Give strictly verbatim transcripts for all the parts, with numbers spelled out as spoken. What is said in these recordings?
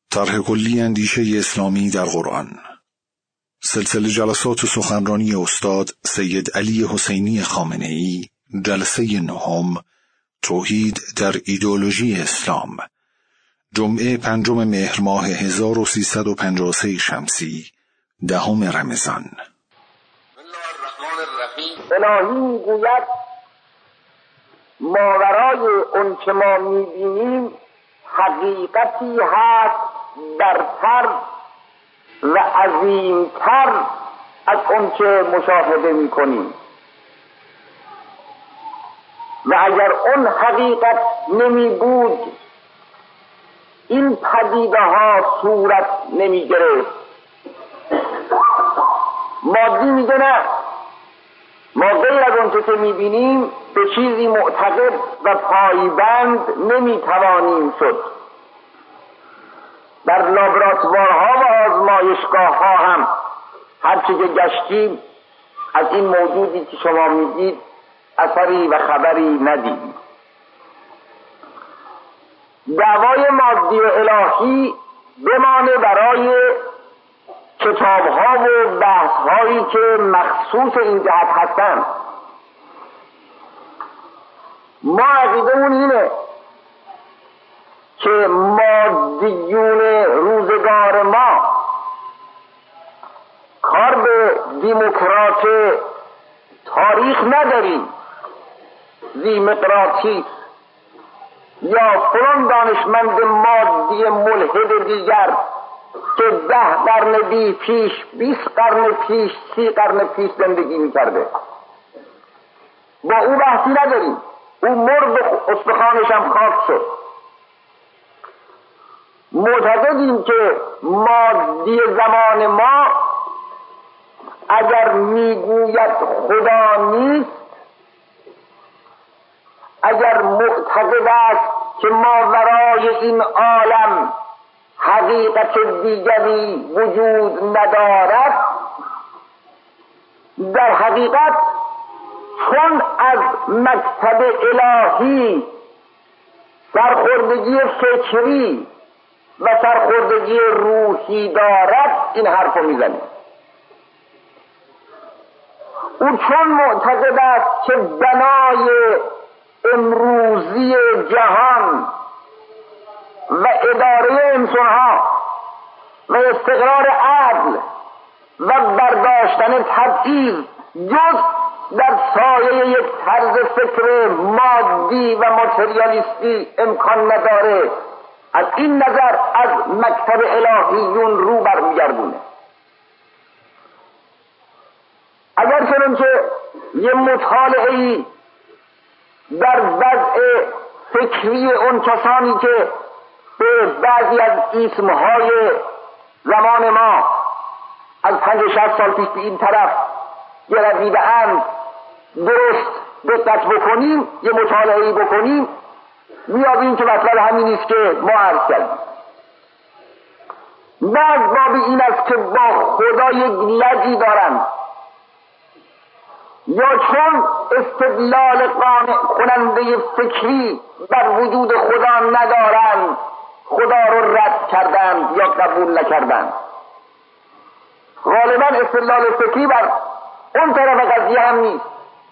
طرح کلی اندیشه اسلامی در قرآن. سلسله جلسات و سخنرانی استاد سید علی حسینی خامنه‌ای، جلسه نهم، توحید در ایدئولوژی اسلام، جمعه پنجم مهر ماه هزار و سیصد و پنجاه و سه شمسی، دهم رمضان. الهی میگوید ماورای اون که ما میبینیم حقیقتی هست برتر و عظیمتر از اون که مشاهده میکنیم و اگر اون حقیقت نمی بود این پدیده ها صورت نمی گرفت. مادی میگه نه، ما غیر از اون که میبینیم به چیزی معتقد و پایبند نمیتوانیم شد. در لابراتوارها و آزمایشگاه ها هم هرچی که گشتیم از این موجودی که شما میگید اثری و خبری ندیدیم. دعوای مادی و الهی بمانه برای کتاب ها و بحث هایی که مخصوص این جهت هستند. ما عقیدمون اینه که مادیون روزگار ما کار به دموکرات تاریخ نداریم، دیمقراطی یا فلان دانشمند مادی ملحد دیگر که ده قرن بی پیش، بیست قرن پیش، سی قرن پیش زندگی میکرده. با او بحثی نداریم، او مرد استخوانش هم خاک شد. معتقدیم که مادی زمان ما اگر میگوید خدا نیست، اگر معتقد است که ماورای این عالم حقیقت دیگری وجود ندارد، در حقیقت چون از مکتب الهی سرخوردگی فکری و سرخوردگی روحی دارد این حرف رو میزنه. او چون معتقد است که بنای امروزی جهان و اداره انسانها و استقرار عدل و برداشتن تبعیض جز در سایه یک طرز فکر مادی و ماتریالیستی امکان نداره، از این نظر از مکتب الهیون رو برمیگردونه. اگر چنانچه یه مطالعه‌ای در وضع فکری اون کسانی که به بعضی از اسمهای زمان ما از پنج شصت سال پیش به این طرف گرویده‌اند درست دقت بکنیم، یه مطالعه‌ای بکنیم، میابیم که مطلب همین نیست که ما عرض کردیم. نه از باب این است که با خدا یک لجی دارند یا چون استدلال قانع کننده فکری بر وجود خدا ندارند خدا رو رد کردند یا قبول نکردند. غالبا استدلال فکری بر اون طرف قضیه هم نیست.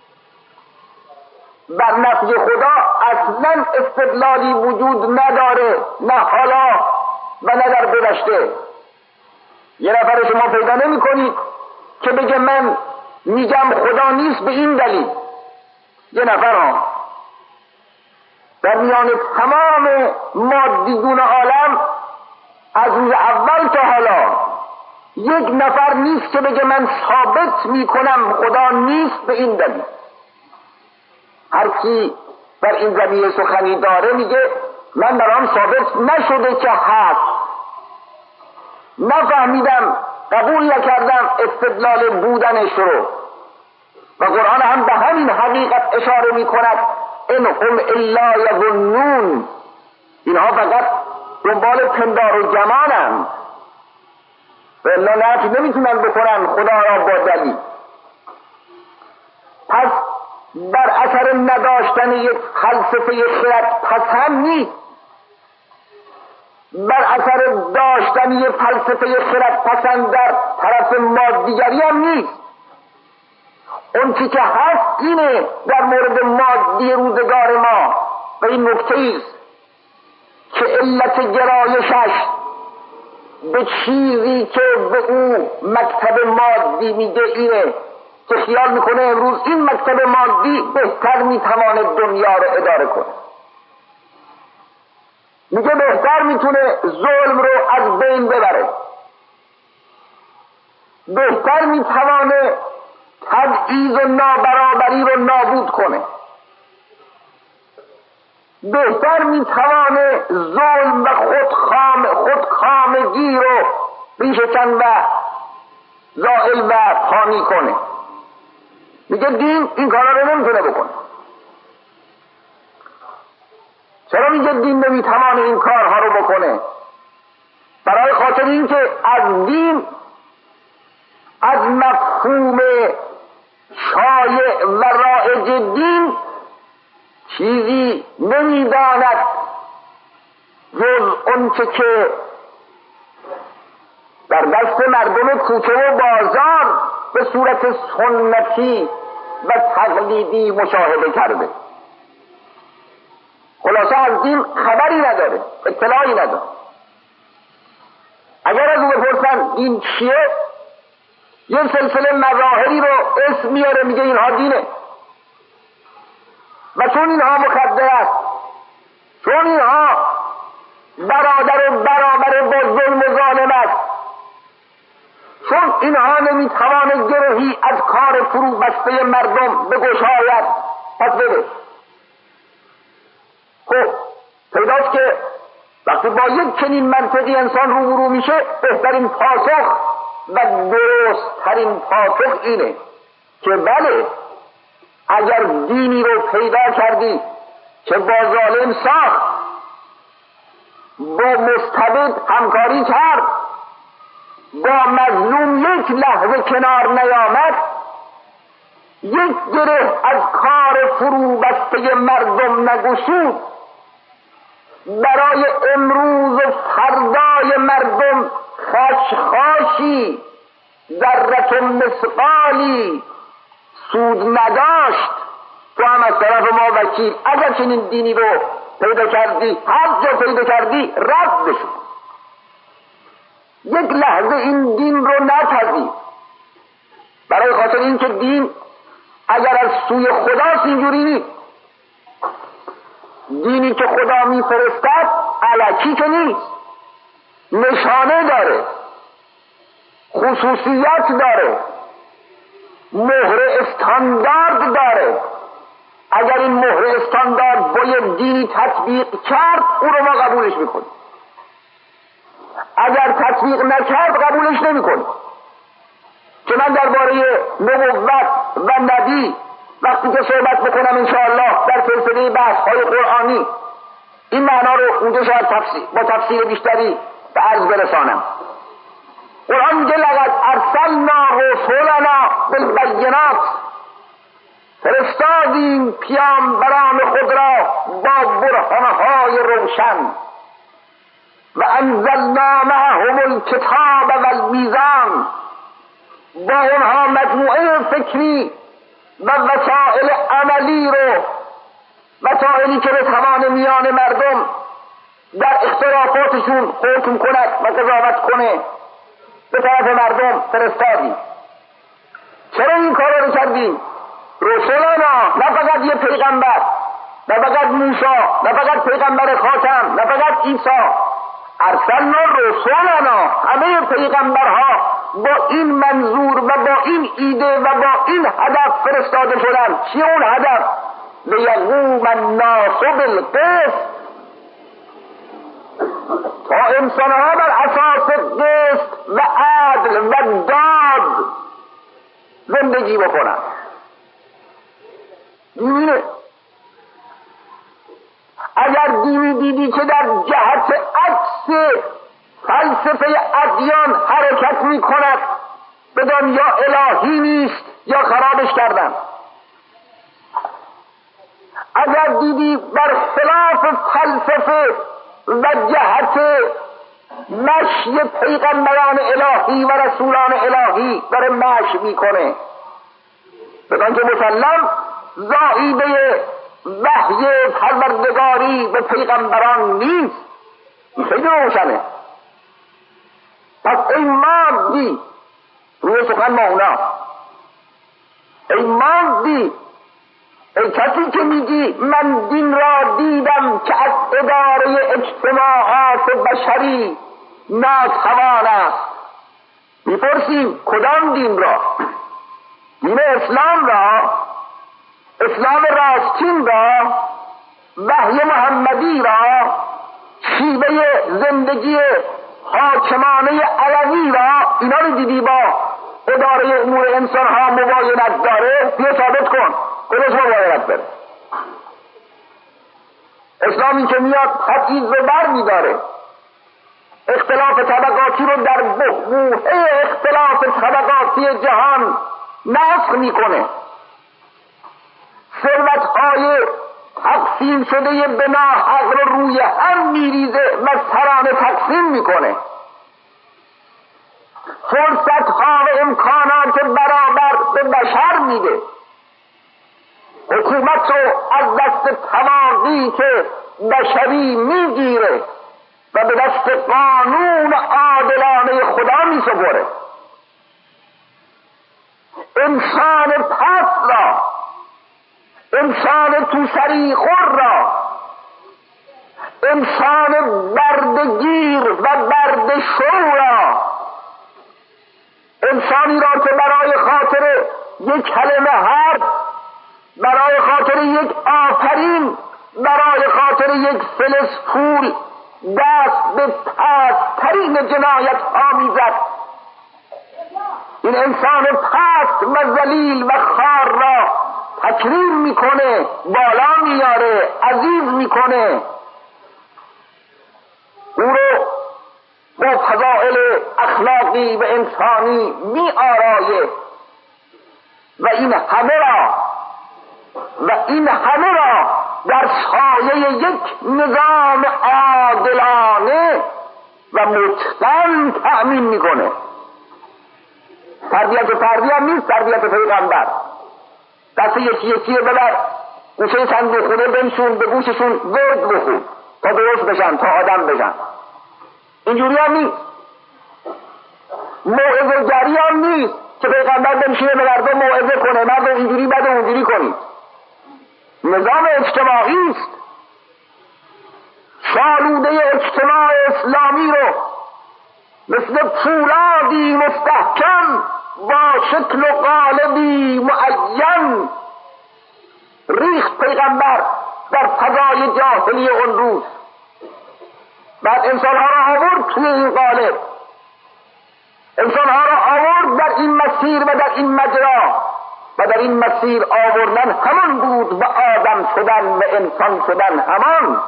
بر نفی خدا اصلا استدلالی وجود نداره، نه حالا و نه در گذشته. یه نفر شما پیدا نمی کنید که بگه من میگم خدا نیست به این دلیل. یه نفر ها در میان تمام مادیون عالم از روز اول تا حالا یک نفر نیست که بگه من ثابت میکنم خدا نیست به این دلیل. هر کی بر این زمینه سخنی داره میگه من برام ثابت نشده که هست، نفهمیدم، قبول نکردم استدلال بودنش رو. و قرآن هم به همین حقیقت اشاره می کند ان هم الا یظنون، اینها فقط دنبال پندار و گمانند و الا نفی نمیتونن بکنن خدا را با دلیل. پس بر اثر نداشتن یک فلسفه خرد پسند نیست، بر اثر داشتن یه فلسفه خردپسند در طرف مادیگری هم نیست. اون چی که هست اینه در مورد مادی روزگار ما و این نکته ایست که علت گرایشش به چیزی که به او مکتب مادی میده اینه که خیال میکنه امروز این مکتب مادی بهتر میتواند دنیا رو اداره کنه. میگه بهتر میتونه ظلم رو از بین ببره، بهتر میتوانه تبعیض و نابرابری رو نابود کنه، بهتر میتوانه ظلم و خودخام خودکامگی رو ریشه‌کن و زائل و فانی کنه. میگه دین این کارا رو نمیتونه بکنه. چرا میگه دین نمیتوانه این کارها رو بکنه؟ برای خاطر اینکه از دین، از مفهوم شایع و رایج دین چیزی نمیداند جز اون که که در دست مردم کوچه و بازار به صورت سنتی و تقلیدی مشاهده کرده. خلاصه از دین خبری نداره، اطلاعی نداره. اگر از او بپرسن دین چیه، یه سلسله مظاهری رو اسم میاره، میگه اینها دینه. و چون اینها مخدر است، چون اینها برادر و برابر با ظلم و ظالم است، چون اینها نمیتوانه گرهی از کار فرو بسته مردم بگشاید، پس بده. خب پیداست که وقتی با یک چنین منطقی انسان روبرو میشه، بهترین پاسخ و درستترین پاسخ اینه که بله، اگر دینی رو پیدا کردی که با ظالم ساخت، با مستبد همکاری کرد، با مظلوم یک لحظه کنار نیامد، یک گره از کار فرو بسته مردم نگشود، برای امروز و فردای مردم خشخاشی ذره مثقالی سود نداشت، تو هم از طرف ما وکیل. اگر چنین دینی رو پیدا کردی، هر جا پیدا کردی، رد بشو. یک لحظه این دین رو نپذیر، برای خاطر این که دین اگر از سوی خداست اینجوری نیست. دینی که خدا میفرستد الکی که نیست، نشانه داره، خصوصیت داره، مهر استاندارد داره. اگر این مهر استاندارد با یک دینی تطبیق کرد، او رو ما قبولش میکنیم. اگر تطبیق نکرد قبولش نمیکنیم. که من درباره نبوت و نبی وقتی که صحبت بکنم انشاءالله در سلسله بحث های قرآنی، این معنا رو اونجا شاید تفسیر با تفسیر بیشتری به عرض برسانم. قرآن میگه لقد ارسلنا رسولنا بالبینات، فرستادیم پیامبران خود را با برهانهای روشن، و انزلنا معهم الکتاب والمیزان، با اونها مجموعه فکری و وسائل عملی رو، وسائلی که بتوانه میان مردم در اختلافاتشون حکم کند و قضاوت کنه، به طرف مردم فرستادیم. چرا این کار رو کردیم؟ رسولنا، نه فقط یه پیغمبر، نه فقط موسی، نه فقط پیغمبر خاتم، نه فقط عیسی، ارسلنا رسولنا، همه پیغمبرها با این منظور و با این ایده و با این هدف فرستاده شدن. چیه اون هدف؟ لیقوم الناس بالقسط، تا انسانها بر اساس قسط و عدل و داد زندگی بکنن. دیدینه اگر دینی دیدی که در جهت عکس فلسفه ادیان حرکت می کند، بدان یا الهی نیست یا خرابش کردن. اگر دیدی بر خلاف فلسفه و جهت مشی پیغمبران الهی و رسولان الهی داره مشی میکنه، بدان که مسلم زائیده وحی پروردگاری به پیغمبران نیست. این خیلی روشنه. پس ای مادی روی سخن ما اونا، ای مادی، ای کسی که میگی من دین را دیدم که از اداره اجتماعات بشری ناتوان است، میپرسیم کدام دین را؟ دین اسلام را، اسلام راستین را، وحی محمدی را، شیوه زندگی حاکمانه علوی را، اینا رو دیدی با اداره امور انسان ها مباینت داره؟ بیا ثابت کن کدش مباینت داره. اسلامی که میاد تبعیض رو بر میداره، اختلاف طبقاتی رو در بحبوحه اختلاف طبقاتی جهان نسخ میکنه، ثروت‌های تقسیم شده به ناحق رو روی هم میریزه و سرانه تقسیم میکنه، فرصت‌ها و امکانات برابر به بشر میده، حکومت رو از دست تواضعی که بشری میگیره و به دست قانون عادلانه خدا میسپره. انسان پست را، انسان تو سری خور را، انسان بردگیر و بردشو را، انسانی را که برای خاطر یک کلمه حرف، برای خاطر یک آفرین، برای خاطر یک فلس پول دست به پست‌ترین جنایت ها میزد، این انسان پست و ذلیل و خار را تکریم میکنه، بالا میاره، عزیز میکنه، او رو با فضائل اخلاقی و انسانی می آرایه و این همه را و این همه را در سایه یک نظام عادلانه و متقن تأمین میکنه. تربیت فردی هم نیست، تربیت پیغمبر. دست یکی یکی ببر گوشه صندوق خونه بنشون، به گوششون گرد بخون تا درست بشن، تا آدم بشن. اینجوری هم نیست. موعظه گری هم نیست که پیغمبر بنشینه به مردم موعظه کنه مردم اینجوری بده اونجوری کنید. نظام اجتماعی است. شالوده اجتماع اسلامی رو مثل پولادی مستحکم با شکل و قالبی معین ریخت پیغمبر در فضای جاهلی اون روز. بعد انسانها را آورد توی این قالب، انسانها را آورد در این مسیر و در این مجرا، و در این مسیر آوردن همان بود و آدم شدن و انسان شدن همان.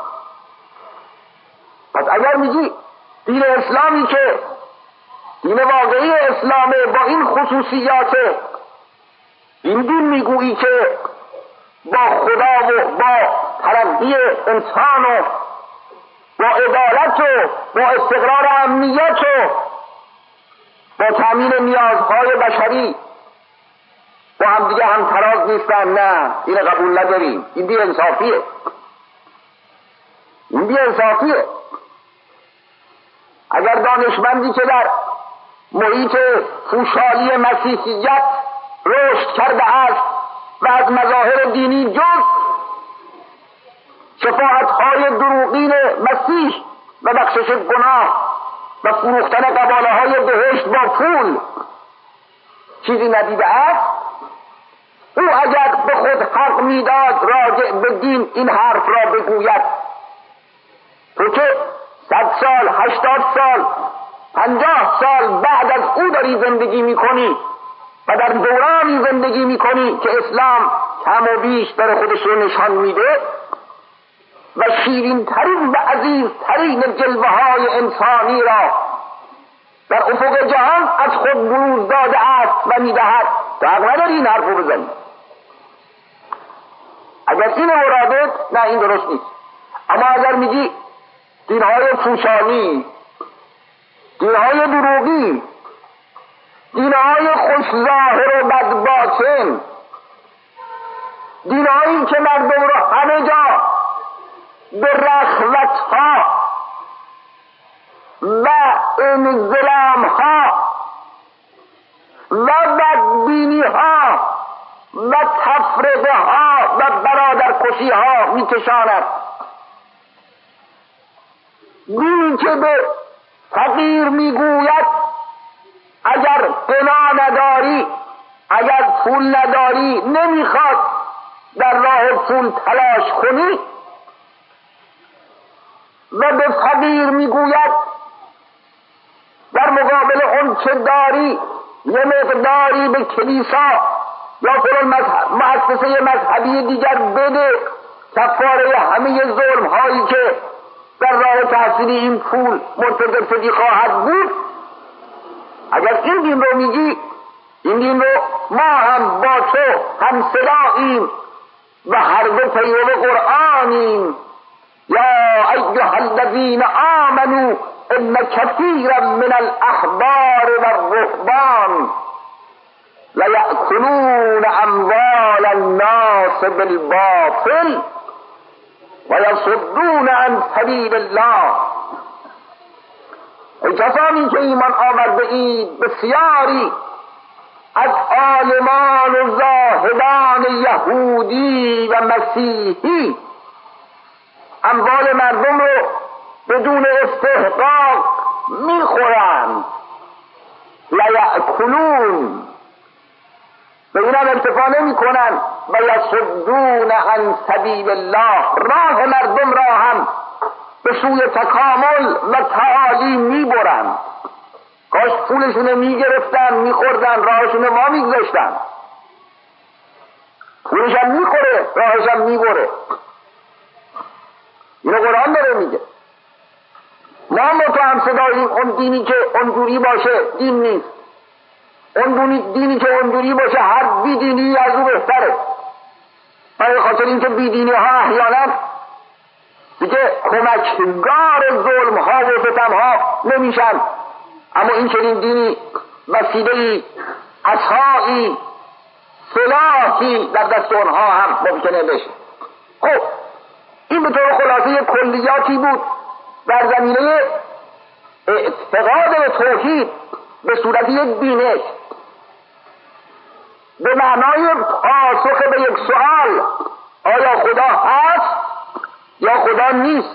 پس اگر میگی دین اسلامی که دین واقعی اسلامه با این خصوصیات، این دین میگویی که با خدا و با ترقی انسان و با عدالت و با استقرار امنیت و با تامین نیازهای بشری با هم دیگه هم تراز نیستن، نه این قبول نداریم، این بی انصافیه، این بی انصافیه. اگر دانشمندی که در محیط خوشحالی مسیحیت رشد کرده است و از مظاهر دینی جز شفاعت‌های دروغین مسیح و بخشش گناه و فروختن قباله‌های بهشت با پول چیزی ندیده است، او اگر به خود حق میداد راجع به دین این حرف را بگوید. تو که صد سال، هشتاد سال، پنجاه سال بعد از او داری زندگی میکنی و در دورانی زندگی میکنی که اسلام کم و بیش در خودش رو نشان میده و شیرین ترین و عزیز ترین جلوه های انسانی را در افق جهان از خود بروز داده است و میدهد، تو حق نداری این حرف رو بزنی. اگر این مرادت، نه این درست نیست. اما اگر میگی دینهای پوشانی دینهای دروغی، دینهای خوش ظاهر و بد باطن، دینهایی که مردم را همه جا به رخوتها و انظلامها و بدبینیها و تفرقه ها و برادرکشی ها میکشاند. دینی که به فقیر میگوید اگر غنا نداری، اگر پول نداری، نمیخواد در راه پول تلاش کنی، و به فقیر میگوید در مقابل اون چه داری یه مقداری به کلیسا یا فلان مؤسسه مذهبی دیگر بده، کفاره همه ظلم هایی که در راه تحصیل این پول مرتکب شدی خواهد بود. اگر این دین رو میگی، این دین رو ما هم با تو هم صداییم و هر دو پیرو قرآنیم. یا ایها الذین آمنوا ان کثیرا من الاحبار والرهبان لیأکلون اموال الناس بالباطل ویصدون عن سبیل الله. ای کسانی که ایمان آورده اید، بسیاری از عالمان و زاهدان یهودی و مسیحی اموال مردم رو بدون استحقاق میخورند. لیأکلون، به اینم ارتفاع نمی کنند و یصدون عن سبیل الله، راه مردم را هم به سوی تکامل و تعالی میبرند. کاش پولشون میگرفتن میخوردن، راهشون ما میگذاشتن. پولشم میخوره، راهشم میبره. اینو قرآن داره میگه. ما تو هم صداییم اون دینی که اونجوری باشه دین نیست، اون دینی که اونجوری باشه هر بی دینی از او بهتره. برای خاطر اینکه بی دینی ها احیانا دیگه کمکگار ظلم ها و ستم ها نمیشن، اما این چنین دینی وسیله‌ای، عصایی، سلاحی در دست اونها هم ممکنه بشه. خب این به طور خلاصه کلیاتی بود در زمینه اعتقاد به توحید به صورت یک بینش، به معنای پاسخ به یک سوال: آیا خدا هست یا خدا نیست؟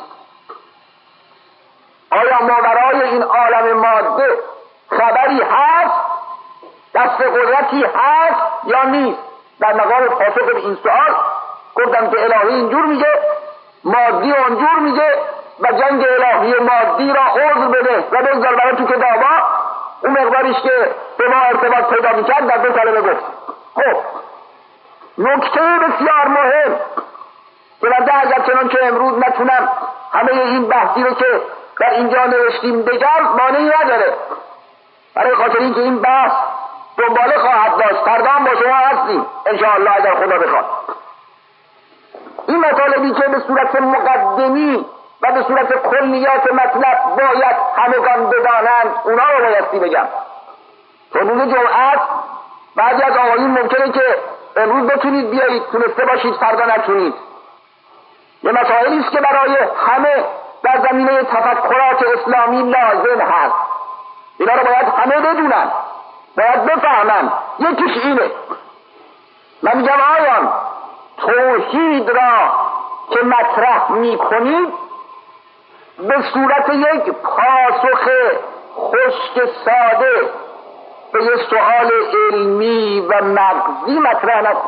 آیا ماورای این عالم ماده خبری هست، دست قدرتی هست یا نیست؟ در مقام پاسخ به این سوال گفتم که الهی اینجور میگه، مادی اونجور میگه، و جنگ الهی مادی را عذر بده و بگذار برای تو کتابا اون مقداریش که به ما ارتباط پیدا میکرد در دو کلمه گفت. خب نکته بسیار مهم که بنده اگر چنان که امروز نتونم همه این بحثی رو که در اینجا نوشتیم بگم مانعی نداره، برای خاطر اینکه این بحث دنباله خواهد داشت. فردا هم با شما هستیم انشاءالله اگر خدا بخواد. این مطالبی که به صورت مقدمی و به صورت کلیات مطلب باید همگان بدانند، اونا رو بایستی بگم. چون روز جمعه بعضی از آقایون ممکنه که امروز بتونید بیایید، تونسته باشید، فردا نتونید. یه مسائلی است که برای همه در زمینه تفکرات اسلامی لازم هست. اینا رو باید همه بدونن، باید بفهمن. یکیش اینه، من میگم آیان توحید را که مطرح میکنید به صورت یک پاسخ خشک ساده به یک سؤال علمی و مغزی مطرح نکن،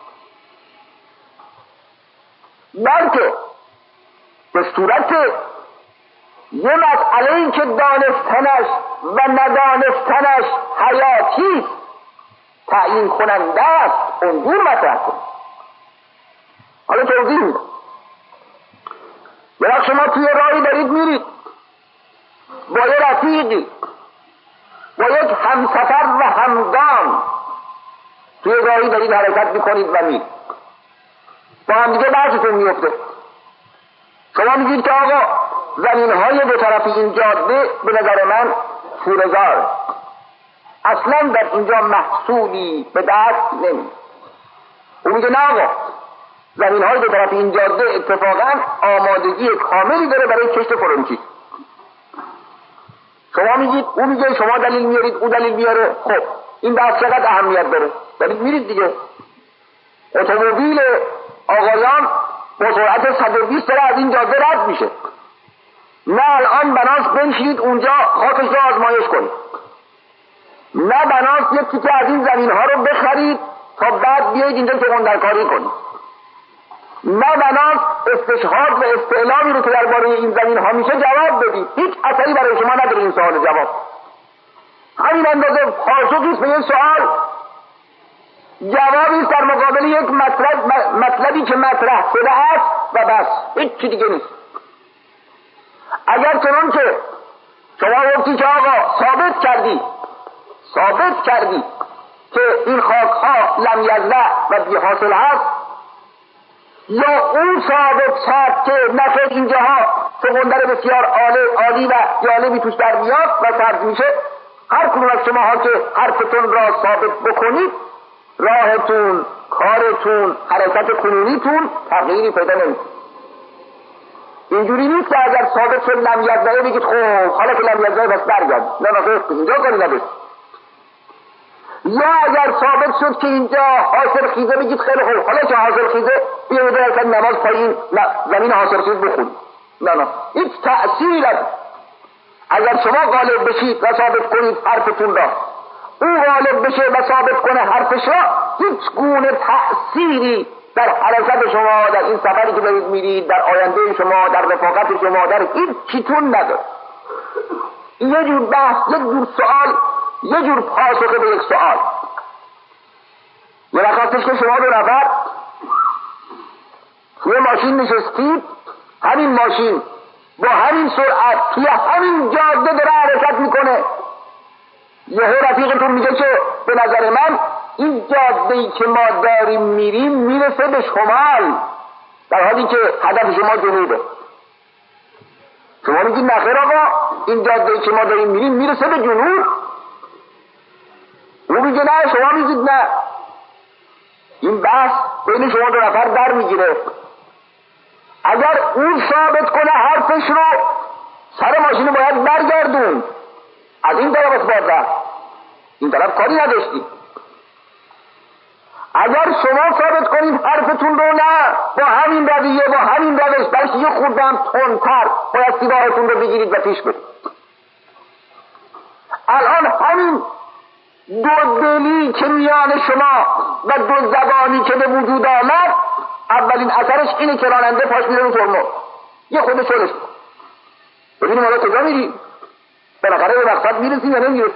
بلکه به صورت یه مسئله‌ای که دانستنش و ندانستنش حیاتی تعیین کننده است اونجور مطرح کن. حالا توضیح میدم. برای شما توی راهی دارید میرید با یه رفیقی، با یک همسفر و همگام توی راهی دارید حرکت میکنید و میرید، با هم دیگه بحثتون میفته. شما میگید که آقا زمینهای دو طرف این جاده به نظر من شوره‌زار، اصلا در اینجا محصولی به دست نمی. او میگه نه آقا، زمین های دو طرف این جاده اتفاقا آمادگی کاملی داره برای کشت فرنگی. شما میگید، او میگه، شما دلیل میارید، او دلیل میاره. خب این بحث چقدر اهمیت داره؟ دارید میرید دیگه، اتومبیل آقایان با سرعت صد و بیست داره از این جاده رد میشه. نه الان بناست بنشینید اونجا خاکش رو آزمایش کنید، نه بناست یک تیکه از این زمین ها رو بخرید تا بعد بیایید اینجا چغندرکاری کنید، نه بناست استشهاد و استعلامی رو که درباره این زمین ها میشه جواب بدید. هیچ اثری برای شما نداره این سوال جواب. همین اندازه پاسخیست به این سوال، جوابی در مقابل یک مطلب مطلبی که مطرح شده است و بس، هیچ چی دیگه نیست. اگر چنان که شما وقتی که آقا ثابت کردی ثابت کردی که این خاک ها لم یزرع و بی حاصل هست، یا اون ثابت کرد که نخیر اینجاها چغندر بسیار عالی و جالبی توش در میاد و سبز میشه، هر کدوم از شما ها که حرفتون را ثابت بکنید، راهتون، کارتون، حرکت کنونیتون تغییری پیدا نمی‌کنه. اینجوری نیست که اگر ثابت شد لم یزرع بگید خب حالا که لم یزرع بس برگرد، نه نه اینجا کاری نداشت. یا اگر ثابت شد که اینجا حاصل خیزه بگید خیلی خوب، حالا که حاصل خیزه بیایید اصلا نماز پایین زمین حاصل خیز بخونید. نه نه هیچ تأثیری نداره. اگر شما غالب بشید و ثابت کنید حرفتون را، او غالب بشه و ثابت کنه حرفش را، هیچ گونه تأثیری در حرکت شما، در این سفری که دارید میرید، در آینده شما، در رفاقت شما، در هیچ چیتون نداره. یه جور بحث، یک جور سوال، یه جور پاسخ به یک سوال. یه وقتش که شما دو نفر توی ماشین نشستید، همین ماشین با همین سرعت توی همین جاده داره حرکت میکنه، یه رفیقتون میگه که به نظر من این جاده‌ای که ما داریم میریم میرسه به شمال، در حالی که هدف شما جنوبه. شما میگید نخیر آقا، این جاده‌ای که ما داریم میریم میرسه به جنوب. او میگه نه، شما میگید نه. این بحث بین شما دو نفر در میگیره. اگر اون ثابت کنه حرفش رو، سر ماشین باید برگردون، از این طرف اثبات رفت، این طرف کاری نداشتی. اگر شما ثابت کنید حرفتون رو، نه با همین رویه، با همین روش، بلکه یه خورده هم تندتر باید سیگارتون رو بگیرید و پیش برید. الان همین دو دلی که میان شما و دو زبانی که به وجود آمد، اولین اثرش اینه که راننده پاش میره رو ترمز، یه خود شلش کن ببینیم حالا کجا میری، بالاخره به مقصد میرسی یا نمیرسی.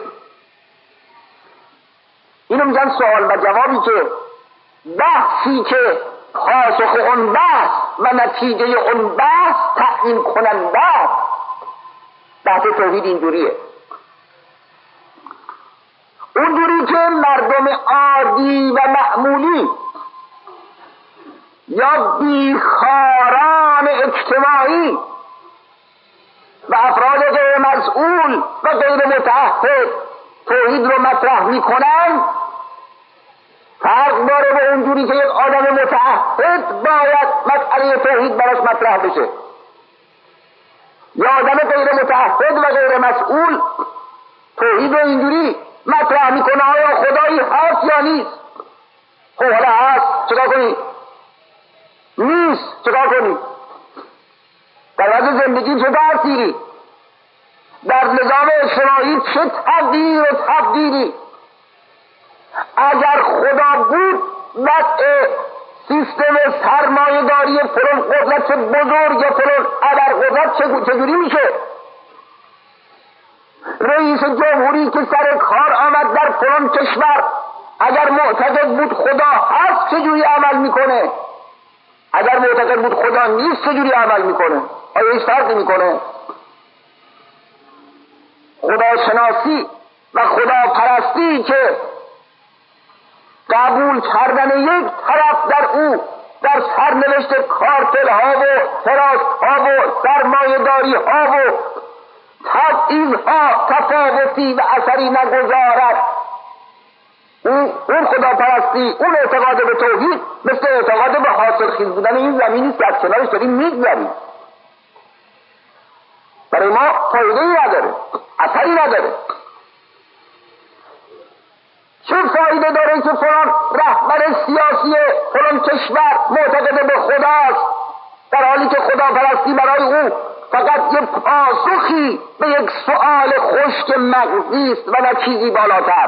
اینو میگن سوال و جوابی، که بحثی که پاسخ اون بحث و نتیجه اون بحث تعیین کننده است. بحث توحید اینجوریه، اونجوری که مردم عادی و معمولی یا بیخاران اجتماعی و افراد غیر مسئول و غیر متعهد توحید رو مطرح میکنن، فرق داره به اونجوری که یک آدم متعهد باید مسئله توحید براش مطرح بشه. یا آدم غیر متعهد و غیر مسئول توحید رو اینجوری مطرح میکنه آیا خدایی هست یا نیست. خب حالا هست چکار کنی؟ نیست چکار کنی؟ در وضع زندگی چه تأثیری؟ در نظام اجتماعی چه تغییر و تبدیلی؟ اگر خدا بود، وضع سیستم سرمایه داری فلان قدرت بزرگ یا فلان ابرقدرت چجوری میشه؟ رئیس جمهوری که سر کار آمد در فلان کشور اگر معتقد بود خدا هست چجوری عمل میکنه؟ اگر معتقد بود خدا نیست چجوری عمل میکنه؟ آیا هیچ فرقی میکنه؟ خدا شناسی و خدا پرستی که قبول کردن یک طرف در او در سرنوشت کارتل ها و حراست ها و سرمایه داری ها و تبعیضها تفاوتی و اثری نگذارد. اون اون خداپرستی، اون اعتقاد به توحید مثل اعتقاد به حاصل خیز بودن این زمینی است که از کنارش داریم میگذریم. برای ما فایده‌ای نداره، اثری نداره. چه فایده داره که فلان رهبر سیاسی فلان کشور معتقد به خداست، در حالی که خداپرستی برای او فقط یک پاسخی به یک سؤال خشک مغزی است و نه چیزی بالاتر.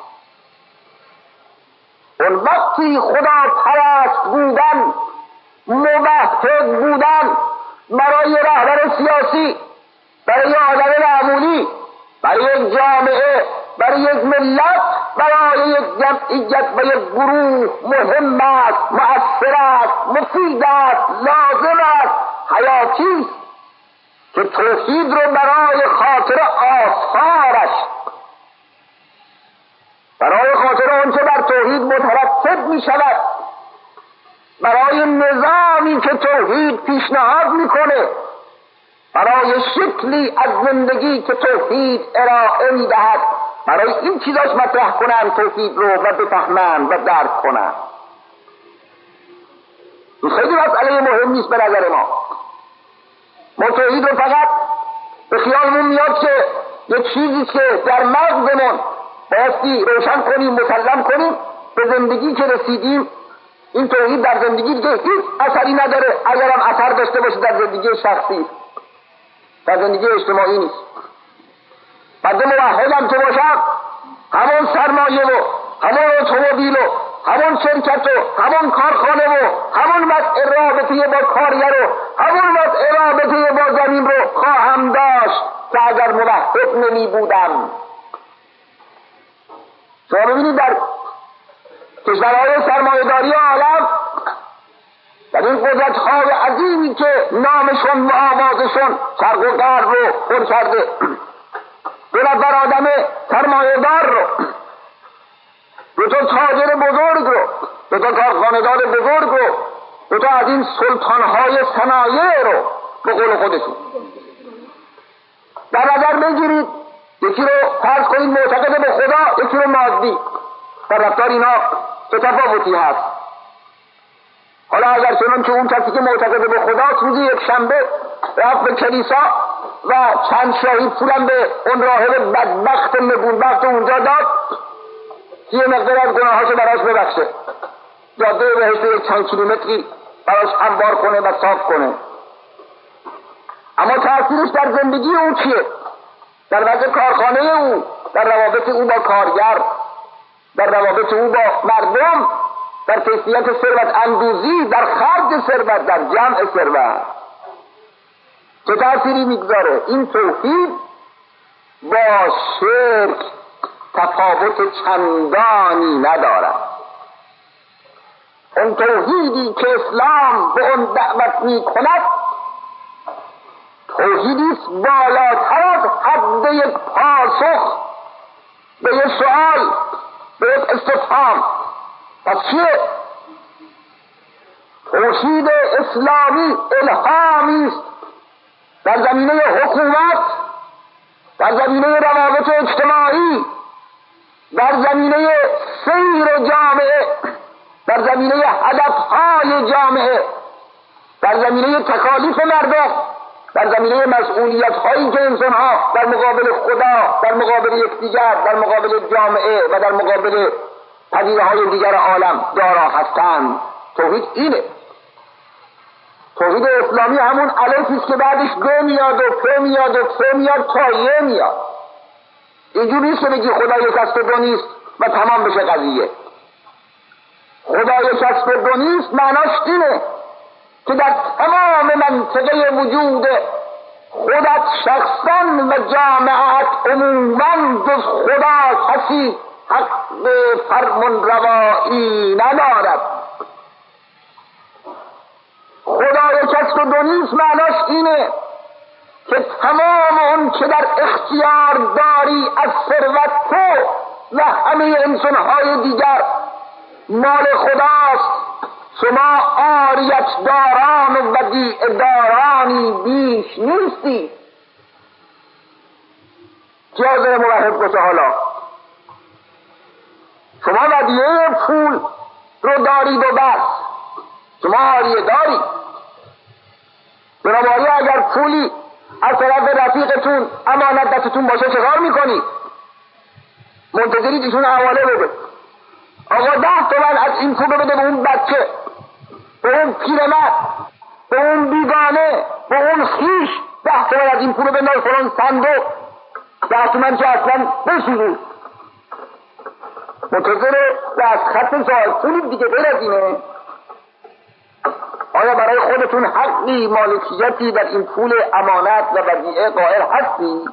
اون وقتی خدا پرست بودن، موحد بودن برای رهبر سیاسی، برای آدم معمولی، برای یک جامعه، برای یک ملت، برای یک جمعیت و یک گروه مهم است، مؤثر است، مفید است، لازم است، حیاتی است که توحید رو برای خاطر آثارش، برای خاطر آنچه بر توحید مترتب می شود، برای نظامی که توحید پیشنهاد میکنه، برای شکلی از زندگی که توحید ارائه میدهد، برای این چیزاش مطرح کنن توحید رو و بفهمن و درک کنن. این خیلی مسئله مهم نیست به نظر ما. ما توحید رو فقط به خیالمون میاد که یک چیزی که در مغزمون بایستی روشن کنیم، مسلم کنیم، به زندگی که رسیدیم این توحید در زندگی دیگه هیچ اثری نداره، اگرم اثر داشته باشه در زندگی شخصی، در زندگی اجتماعی نیست. بعد موحدم که باشم، همون سرمایه و همون اتومبیل و همون شرکت و همون کارخانه و همون وضع رابطه با کارگر و همون وضع رابطه با زمین رو خواهم داشت که اگر موحد نمی بودم. شما ببینید در کشورهای سرمایه‌داری عالم، در این قدرت‌های عظیمی که نامشون و آوازشون شرق و غرب رو پر کرده، دو نفر آدم سرمایه‌دار رو، دو تا تاجر بزرگ رو، دو تا کارخانه‌دار بزرگ رو، دو تا از این سلطان‌های صنایع رو به قول خودشون در نظر بگیرید. یکی رو فرض کنید معتقد به خدا، یکی رو مادی. در رفتار اینا چه تفاوتی هست؟ حالا اگر چنان که اون کسی که معتقد به خداست روزی یک شنبه رفت به کلیسا و چند شاهی پولم به اون راهب بدبخت نگونبخت اونجا داد، یه مقدار از گناهاشو براش ببخشه، جاده بهشت یک چند کیلومتری براش انبار کنه و صاف کنه، اما تأثیرش در زندگی اون چیه؟ در وضع کارخانه او، در روابط او با کارگر، در روابط او با مردم، در کیفیت ثروت اندوزی، در خرج ثروت، در جمع ثروت چه تأثیری میگذاره؟ این توحید با شرک تفاوت چندانی ندارد. اون توحیدی که اسلام به اون دعوت میکند توحیدی است بالاتر از حد یک پاسخ به یک سؤال، به یک استفهام. پس چیه؟ توحید اسلامی الهامی است در زمینه حکومت، در زمینه روابط اجتماعی، در زمینه سیر جامعه، در زمینه هدفهای جامعه، در زمینه تکالیف مردم، در زمینه مسئولیت هایی که انسان ها در مقابل خدا، در مقابل یکدیگر، در مقابل جامعه و در مقابل پدیده های دیگر عالم دارا هستند. توحید اینه. توحید اسلامی همون الفی است که بعدش ب میاد و پ میاد و ف میاد تا ی میاد. اینجوری نیست که بگی خدا یک است و دو نیست و تمام بشه قضیه. خدا یک است و دو نیست معناش اینه که در تمام منطقه وجود خودت شخصا و جامعت عموما جز خدا کسی حق فرمان روایی ندارد. خدا یک است و دو نیست معناش اینه که تمام اون که در اختیار داری از ثروت تو و همه انسانهای دیگر مال خداست. شما عاریت داران و ودیع دارانی بیش نیستی. جازه موحد باشه. حالا شما ودیعه پول رو دارید و بس، شما عاریه دارید، بنابراین اگر پولی از طرف رفیقتون امانت دستتون باشه چه کار میکنید؟ منتظرید ایشون حواله بده. آقا ده تومن از این پول بده به اون بچه، به اون پیرمرد، به اون بیگانه، به اون خیش، ده تومن از این پول بنداز فلان صندوق، ده تومن که اصلا بسوزون. منتظر دست خط صاحب پولی دیگه غیر از اینه. آیا برای خودتون حقی مالکیتی در این پول امانت و ودیعه قائل هستی؟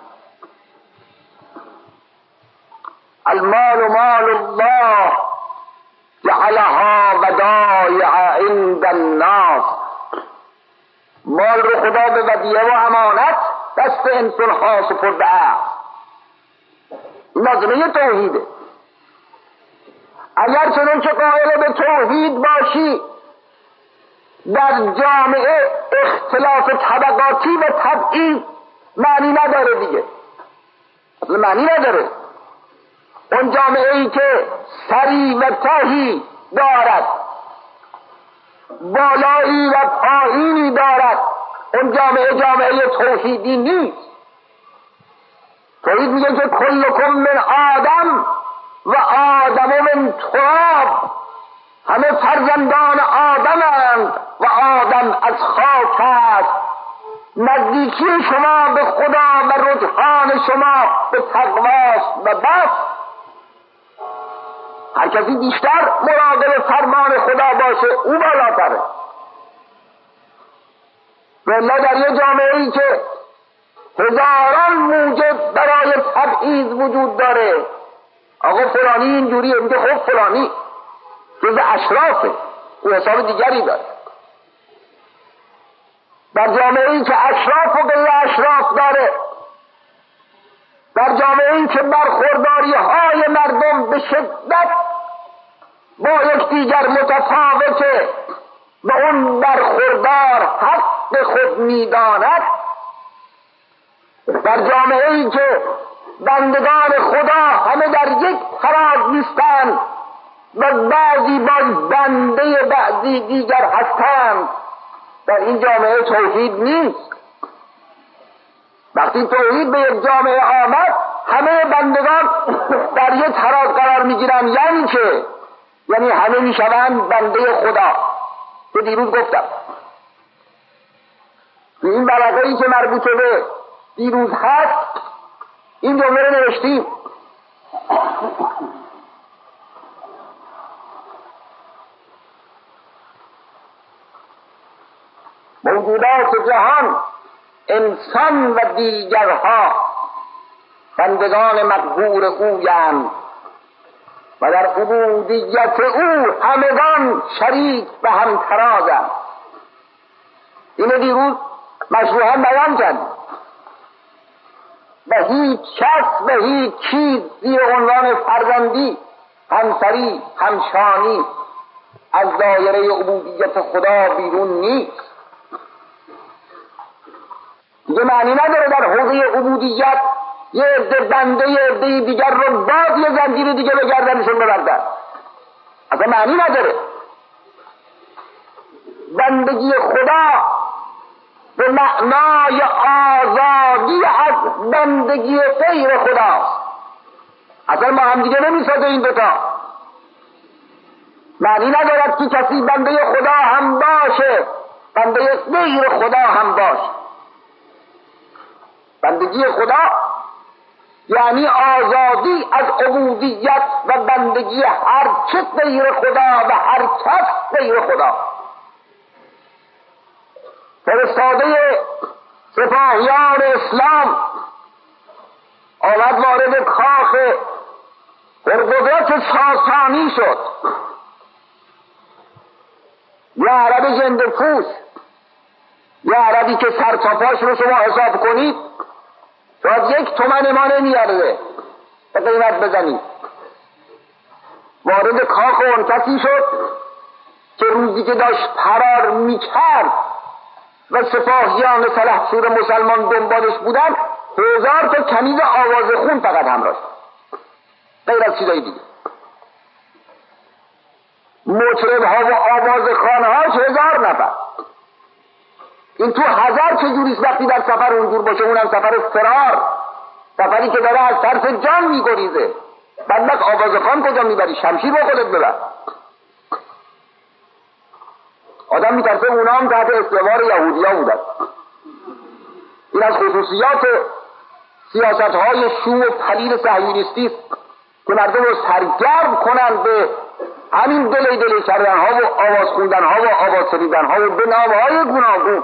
المال مال الله جعلها ودایع عند الناس. مال رو خدا به ودیعه و امانت دست انسان ها سپرده است. این لازمه توحیده. اگر چنان که قائل به توحید باشی، در جامعه اختلاف طبقاتی و تبعیض معنی نداره دیگه، اصلا معنی نداره. اون جامعه ای که سری و تهی دارد، بالایی و پایینی دارد، اون جامعه جامعه توحیدی نیست. توحید میگه که کلکم من آدم و آدم من تراب، همه فرزندان آدمند و آدم از خاک است. نزدیکی شما به خدا و رجحان شما به تقواست و بس. هر کسی بیشتر مراقب فرمان خدا باشه او بالاتره. والله در یه جامعه ای که هزاران موجب برای تبعیض وجود داره، آقا فلانی اینجوریه، میگه خب فلانی جز اشرافه، او حساب دیگری داره. در جامعه ای که اشراف و غیر اشراف داره، در جامعه ای که برخورداری های مردم به شدت با یکدیگر متفاوته و اون برخوردار حق خود میداند، در جامعه ای که بندگان خدا همه در یک تراز نیستند و بعضی باز بنده بعضی دیگر هستند، در این جامعه توحید نیست. وقتی توحید به یک جامعه آمد، همه بندگان در یک تراز قرار میگیرن. یعنی که یعنی همه میشوند بنده خدا. که دیروز گفتم این ورقه‌ای که مربوط به دیروز هست، این جمله رو نوشتیم: موجودات جهان، انسان و دیگرها بندگان مقهور اویند و در عبودیت او همگان شریک به هم ترازند. اینو دیروز مشروحاً بیان کرد. به هیچ کس به هیچ چیز زیر عنوان فرزندی، همسری، همشانی از دایره عبودیت خدا بیرون نیست. دیگه معنی نداره در حوزه عبودیت یه عده بنده یه عده دیگر رو باز یه زنجیر دیگه به گردنشون ببندن. اصلا معنی نداره. بندگی خدا به معنای آزادی از بندگی غیر خداست. اصلا ما هم دیگه نمیسازه این دوتا. معنی ندارد که کسی بنده خدا هم باشه، بنده غیر خدا هم باشه. بندگی خدا یعنی آزادی از عبودیت و بندگی هر چه غیر خدا و هر کس غیر خدا. فرستاده سپاهیان اسلام آمد وارد کاخ پرقدرت ساسانی شد. یه عرب زنده پوست، یه عربی که سر تا پاش رو شما حساب کنید شاید یک تومن ما نمیارده به قیمت بزنید. وارد کاخ اون کسی شد که روزی که داشت فرار میکرد و سپاهیان سلحشور مسلمان دنبالش بودن، هزار تا کنیز آواز خون فقط همراهش، غیر از چیزای دیگه. مطرب ها و آواز خانه هاش هزار نفر. این تو هزار چجوریست وقتی در سفر اونجور باشه، اونم سفر فرار، سفری که داره از ترس جان میگریزه. بدبخت آواز خان کجا میبری؟ شمشیر با خودت ببر. آدم میترسه اونا هم تحت استعمار یهودی ها بودن. این از خصوصیات سیاست های شوم و پلید صهیونیستی است که مردم رو سرگرم کنن به همین دلی دلی کردن ها و آواز خوندن ها و آواز شنیدن ها و به نام های گوناگون.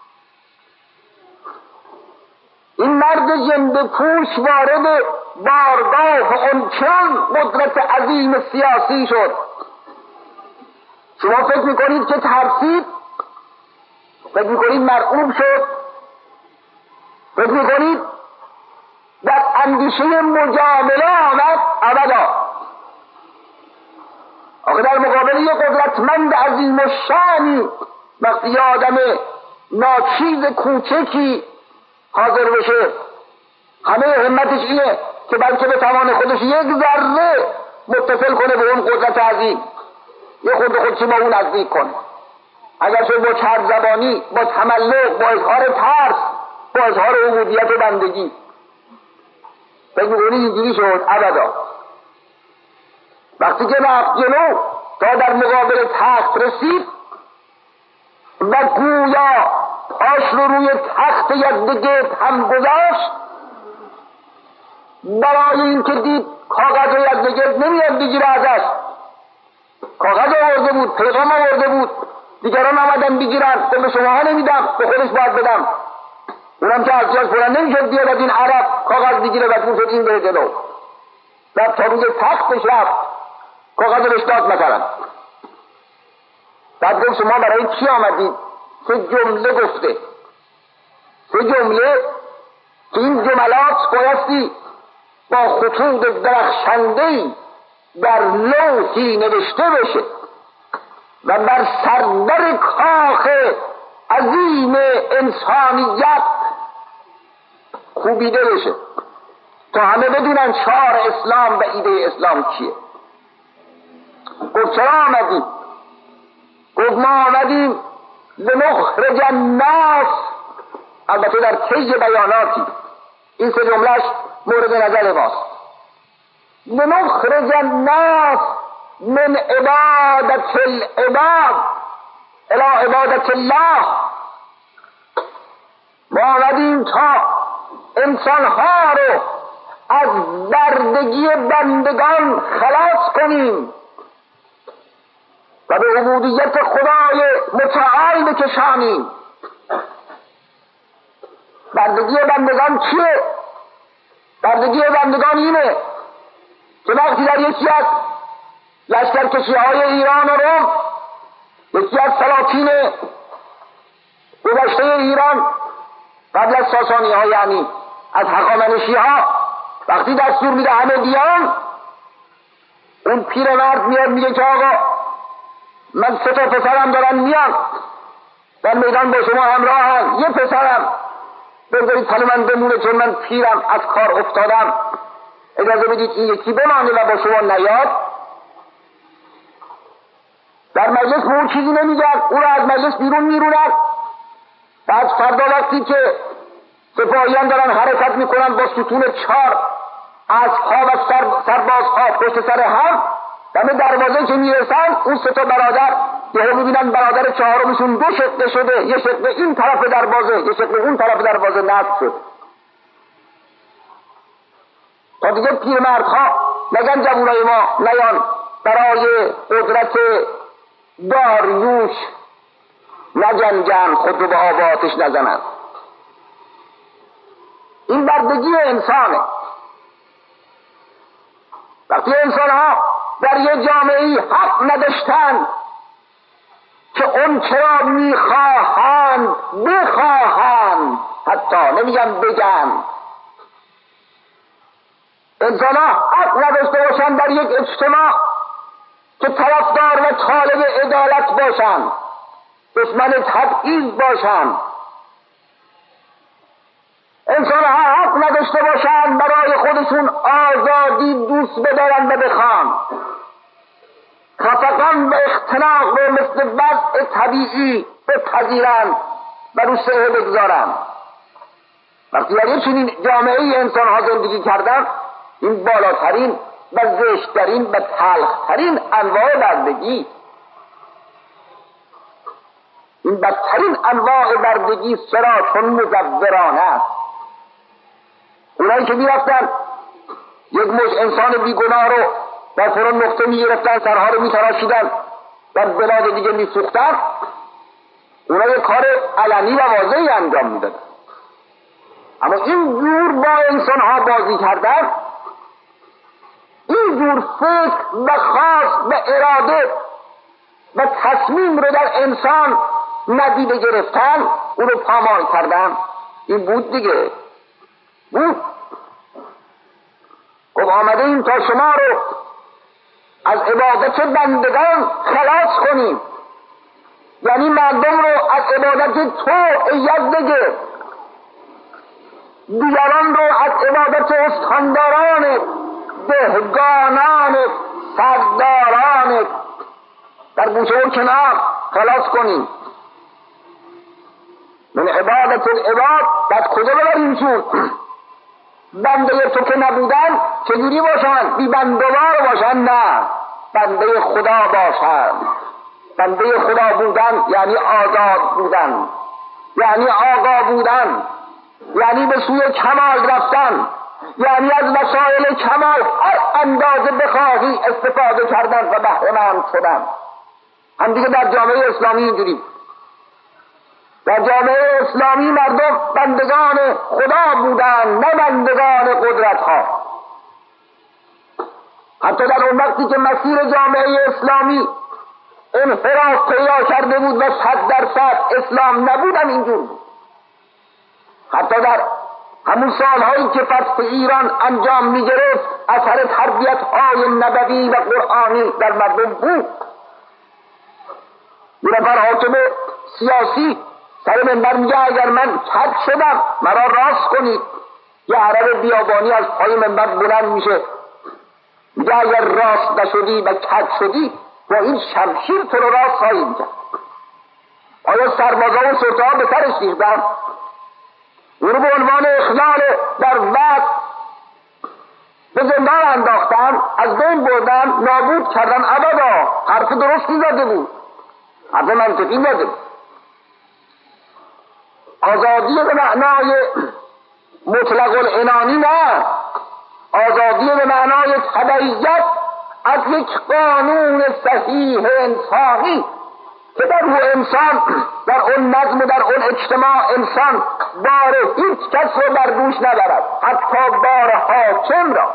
این مرد جنده پوش وارد بارگاه اونچنان قدرت عظیم سیاسی شد. شما فکر میکنید که ترسید؟ فکر میکنید مرعوب شد؟ فکر میکنید در اندیشه مجامله آمد؟ ابدا. آخه در مقابل یک قدرتمند عظیم و شانی وقتی یه آدم ناچیز کوچکی حاضر بشه، همه همتش اینه که بلکه به توان خودش یک ذره متصل کنه به اون قدرت عظیم، یه خود خودشی با اون نزدیک کنه، اگر چه با چرب زبانی، با تملق، با اظهار ترس، با اظهار عبودیت و بندگی. فکر می‌کنید اینجوری شد؟ ابدا. وقتی که رفت جلو تا در مقابل تخت رسید و گویا پاش رو روی تخت یزدگرد هم گذاشت، برای اینکه دید کاغذ یزدگرد نمیاد بگیره ازش، کاغذ آورده بود، پیغام آورده بود، دیگران آمدن بگیرن، به شما ها نمیدم، به خودش باید بدم. اونم که از جاش بلند نمیشد بیاد از این عرب کاغذ بگیره و تون شد این به جلو و تا روی تختش رفت کاغذ رو اشتاد مثلا. بعد گفت شما برای چی آمدید؟ سه جمله گفته، سه جمله که این جملات بایستی با خطوط درخشنده‌ای در لوحی نوشته بشه و بر سردر کاخ عظیم انسانیت کوبیده بشه تا همه بدونن شعار اسلام و ایده اسلام چیه. گفت چرا آمدیم؟ گفت ما آمدیم لنخرج الناس، البته در طی بیاناتی این سه جملهش مورد نظر ماست، لنخرج الناس من عبادت العباد الى عبادت الله. ما آمدیم تا انسانها رو از بردگی بندگان خلاص کنیم و به عبودیت خدای متعال بکشانیم. بردگی بندگان چیه؟ بردگی بندگان اینه که وقتی در یکی از لشکرکشی های ایران و روم، یکی از سلاطین گذشته ایران قبل از ساسانی ها، یعنی از هخامنشی ها، وقتی دستور میده همه بیان، اون پیرمرد میاد میگه که آقا من سه تا پسرم دارن میان در میدان با شما همراهن، یه پسرم بذارید حالا من بمونه چون من پیرم از کار افتادم، اجازه بدید این یکی بمانه و با شما نیاد. در مجلس به اون چیزی نمیگن، او را از مجلس بیرون میرونن. بعد فردا وقتی که سپاهیان دارن حرکت میکنن با ستون چار اسبها و سر سربازها پشت سر هم، دم دروازه که میرسن اون سه تا برادر یهو میبینن برادر چهارمشون دو شقه شده، یه شقه این طرف دروازه، یه شقه اون طرف دروازه نصب شد. تا دیگه پیرمردها نگن جوونای ما نیان برای قدرت داریوش نجنگن، خود رو به آب آتش نزنن. این بردگی انسانه. وقتی انسان ها در یه جامعه‌ای حق نداشتن که اون چرا میخواهند بخواهند، حتی نمیگم بگن، انسان ها حق نداشته باشن در یک اجتماع که طرفدار و طالب عدالت باشن، دشمن تبعیض باشن. انسان ها حق داشته باشند، برای خودشون آزادی دوست بدارن و بخوان، خفقان و اختناق رو مثل وضع طبیعی بپذیرند و رو سعه بگذارند. وقتی در یک چنین جامعه انسان ها زندگی کردن، این بالاترین و زشتترین و تلخترین انواع بردگی، این بدترین انواع بردگی سرا چون مزورانه است. اونایی که میرفتن یک مش انسان بیگناه رو در فرون نقطه میگرفتن، سرها رو میتراشیدن، در بلاد دیگه میسوختن، اونا یک کار علنی و واضحی انجام میدادن. اما این جور با انسان ها بازی کردن، این جور فکر و خواست و اراده و تصمیم رو در انسان ندیده گرفتن، او رو پامال کردن، این بود دیگه، بود. خب آمده این تا شما رو از عبادت بندگان خلاص کنیم، یعنی مردم رو از عبادت تو ایت بگه، دیگران رو از عبادت استانداران، دهگانان، سرداران در گوشه و کنار خلاص کنیم. من عبادت العباد بعد کجا ببریم چون بنده تو که نبودن چجوری باشن؟ بی بندوار باشن؟ نه، بنده خدا باشن. بنده خدا بودن یعنی آزاد بودن، یعنی آقا بودن، یعنی به سوی کمال رفتن، یعنی از وسایل کمال هر اندازه بخواهی استفاده کردن و بهره‌مند شدن. هم دیگه در جامعه اسلامی اینجوری، در جامعه اسلامی مردم بندگان خدا بودن، نه بندگان قدرت ها. حتی در اون وقتی که مسیر جامعه اسلامی انحراف پیدا کرده بود و صد درصد اسلام نبودن اینجور بود. حتی در همون سالهایی که فتح ایران انجام می گرفت اثر تربیت های نبوی و قرآنی در مردم بود. یه نفر حاکم سیاسی سر منبر میگه اگر من کج شدم مرا راست کنید. یه عرب بیابانی از پای منبر بلند میشه میگه اگر راست نشدی و کج شدی با این شمشیر تو رو راست خواهیم کرد. آیا سربازا و سلطان به سرش ریختن؟ اون رو به عنوان اخلال در وقت به زندان انداختن، از بین بردن، نابود کردن. ابدا حرف درستی زده بود، حرف منطقی زده بود. آزادی به معنای مطلق العنانی نه، آزادی به معنای تبعیت از یک قانون صحیح انسانی که در اون انسان، در اون نظم و در اون اجتماع انسان بار هیچ کس رو بر دوش نبرد، حتی بار حاکم را.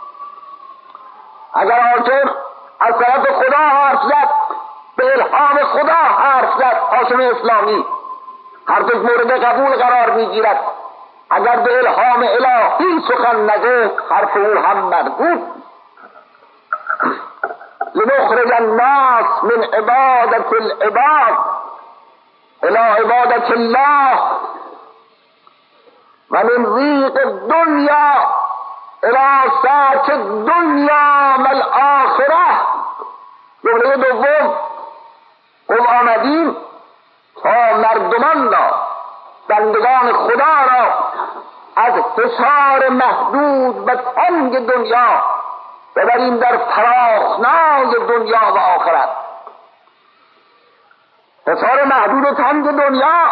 اگر حاکم از طرف خدا حرف زد، به الهام خدا حرف زد، حاکم اسلامی حرفش مورد قبول قرار میگیرد. اگر به الهام الهی سخن نگفت حرف او هم مردود. لنخرج الناس من عبادت العباد الى عبادت الله و من ضیق الدنیا الى سعة الدنیا و الاخره. جمله دوم، خب آمدیم تا مردمان را، بندگان خدا را از حصار محدود و تنگ دنیا ببریم در فراخنای دنیا و آخرت. حصار محدود و تنگ دنیا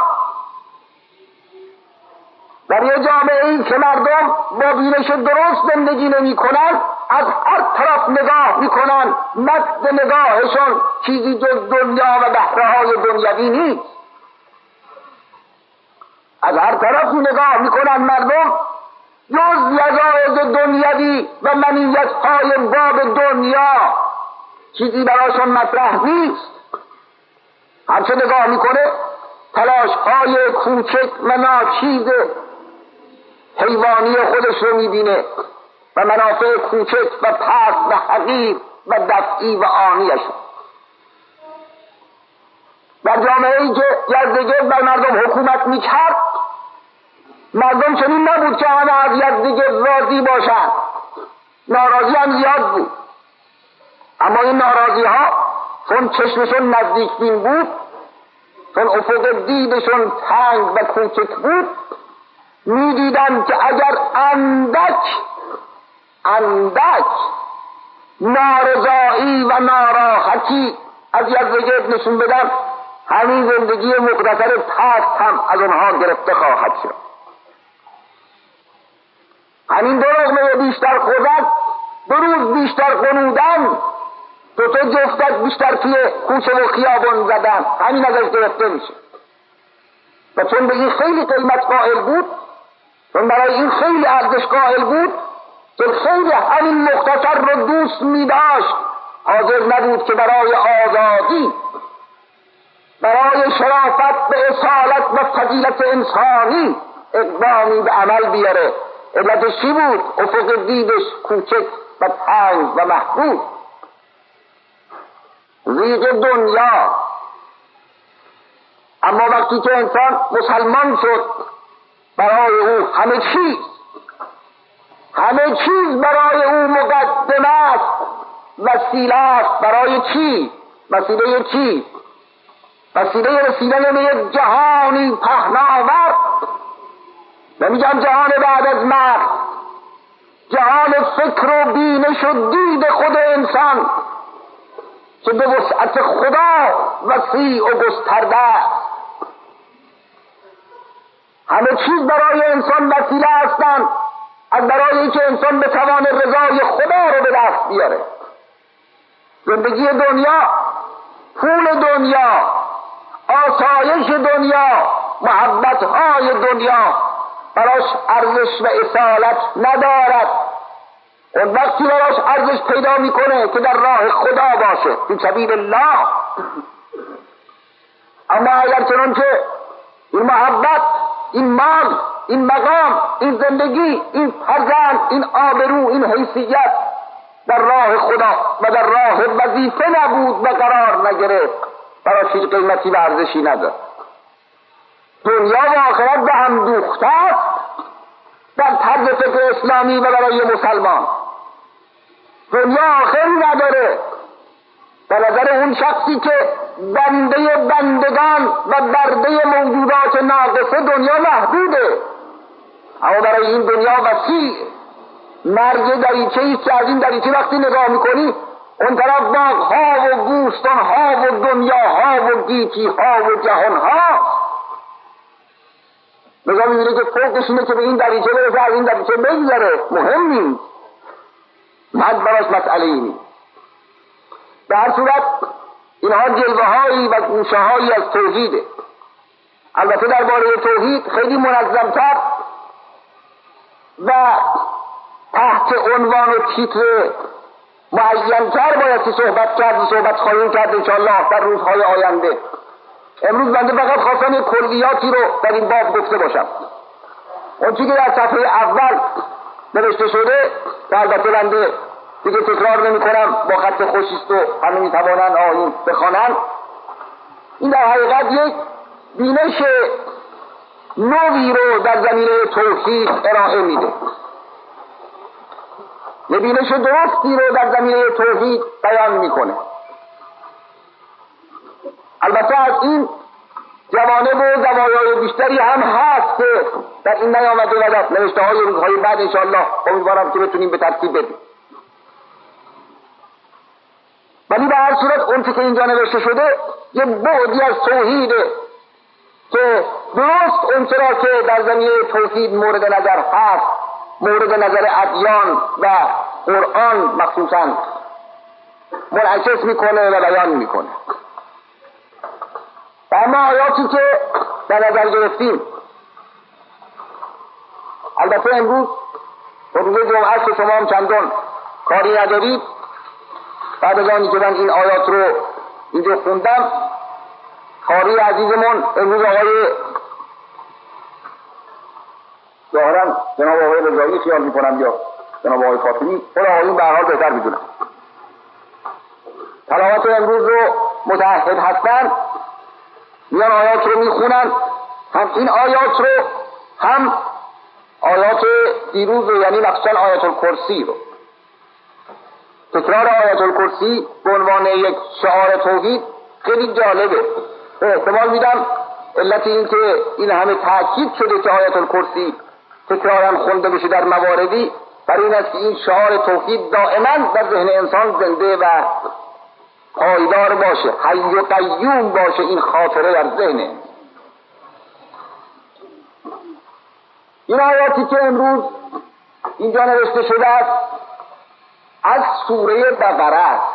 در یه جامعه ای که مردم با بینش درست زندگی نمی کنن، از هر طرف نگاه می کنن، مقصد نگاهشون چیزی جز دنیا و بهره‌های دنیوی نیست. از هر طرف نگاه می کنن مردم، جز لذایذ دنیوی و منیت‌های باب دنیا چیزی براشون مطرح نیست. هرچه نگاه میکنه تلاش‌های کوچک و ناچیز حیوانی خودش رو میبینه و منافع کوچک و پست و حقیر و دفعی و آنیش. در جامعه‌ای که یزدگرد بر مردم حکومت میکرد، مردم چنین نبود که همه از یکدیگر راضی باشند، ناراضی هم زیاد بود، اما این ناراضی ها چون چشمشون نزدیک بین بود، چون افق دیدشون تنگ و کوچک بود، میدیدند که اگر اندک اندک نارضایی و ناراحتی از یکدیگر نشون بدن، همین زندگی مختصر پست هم از اونها گرفته خواهد شد. همین دو رغمه بیشتر خوردن، دو روز بیشتر قنودن، دو تا جفتک بیشتر توی کوچه و خیابان زدن، همین ازش گرفته میشه. و چون به این خیلی قیمت قائل بود، چون برای این خیلی ارزش قائل بود، چون خیلی همین مختصر رو دوست می‌داشت، حاضر نبود که برای آزادی، برای شرافت به اصالت و فضیلت انسانی اقدامی به عمل بیاره. علتش چی بود؟ افق دیدش کوچک و تنگ و محدود. ریق دنیا. اما وقتی که انسان مسلمان شد، برای او همه چیز همه چیز برای او مقدمه است، وسیله است. برای چی؟ وسیله چی؟ وسیله رسیدن به یک جهانی پهناور. نمیگم جهان بعد از مرگ، جهان فکر و بینش و دید خود انسان که به وسعت خدا وسیع و گسترده است. همه چیز برای انسان وسیله هستند، از برای اینکه انسان بتوان رضای خدا رو به دست بیاره. زندگی دنیا، پول دنیا، آسایش دنیا، محبتهای دنیا براش ارزش و اصالت ندارد. اون وقتی براش ارزش پیدا میکنه که در راه خدا باشه، فی سبیل الله. اما اگر چنانچه این محبت، این مال، این مقام، این زندگی، این فرزند، این آبرو، این حیثیت در راه خدا و در راه وظیفه نبود و قرار نگرفت، براش هیچ قیمتی و ارزشی نداره. دنیا و آخرت به هم دوخته است در طرز فکر اسلامی و برای مسلمان. دنیا آخری نداره. به نظر اون شخصی که بنده بندگان و برده موجودات ناقصه، دنیا محدوده، اما برای این دنیا وسیع. مرگ دریچه ایست که از این دریچه وقتی نگاه میکنی، اون طرف باغ‌ها و بوستان‌ها و دنیاها و گیتی‌ها و جهان‌ها. نگاه میبینی که فوقش اینه که به این دریچه برسه، از این دریچه بگذره، مهم نیست، مرگ براش مسئله ای نیست. به هر صورت اینها جلوه‌هایی و گوشه‌هایی از توحیده. البته درباره توحید خیلی منظم‌تر و تحت عنوان و تیتر معین‌تر بایستی صحبت کرد و صحبت خواهیم کرد انشاءالله در روزهای آینده. امروز بنده فقط خواستم یک کلیاتی رو در این باب گفته باشم. اون چیزی که در صفحه اول نوشته شده، که البته بنده دیگه تکرار نمی کنم، با خط خوشیست و همه می توانند آیین بخوانند، این در حقیقت یک بینش نوی رو در زمینه توحید ارائه میده، یه بینش درستی رو در زمینه توحید بیان میکنه. البته از این جوانب و زوایای بیشتری هم هست که در این نیامده و در نوشته های روزهای بعد انشاءالله امیدوارم که بتونیم به ترتیب بدیم. ولی به هر صورت اون که اینجا نوشته شده یه بعدی از توحیده که درست اون چرا که در زمینه توحید مورد نظر هست، مورد نظر ادیان و قرآن مخصوصا منعکس میکنه و بیان میکنه. و اما آیاتی که در نظر گرفتیم، البته امروز روز جمعه که شما هم چندان کاری ندارید، بعد از آنی که من این آیات رو اینجا خوندم، کاری عزیزمون امروز آقای ظاهرا جناب آقای رضایی خیال میکنم یا جناب آقای فاطمی، خود آقایون به هر حال بهتر میدونم، تلاوت امروز رو متعهد هستن، میان آیات رو میخونن، هم این آیات رو هم آیات دیروز رو، یعنی مخصوصا آیت الکرسی رو، تکرار آیت الکرسی به عنوان یک شعار توحید خیلی جالبه. احتمال میدم علت این که این همه تاکید شده که آیت الکرسی تکرارا خونده بشه در مواردی، برای این است که این شعار توحید دائما در ذهن انسان زنده و پایدار باشه، حی و قیوم باشه این خاطره در ذهن. این آیاتی که امروز اینجا نوشته شده است از سوره بقره است.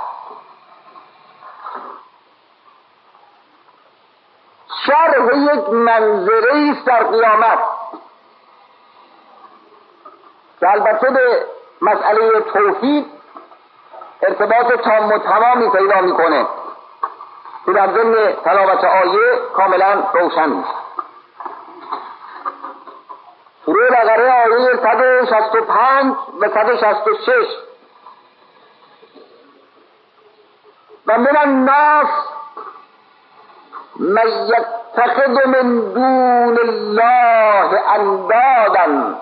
شرح یک منظره است در قیامت که البته به مسئله توحید ارتباط تام و تمامی پیدا میکنه که در ضمن تلاوت آیه کاملا روشن میشه. سوره بقره آیه صد و شصت و پنج و صد و شصت و شش: و من الناس من یتخذ من دون الله اندادا،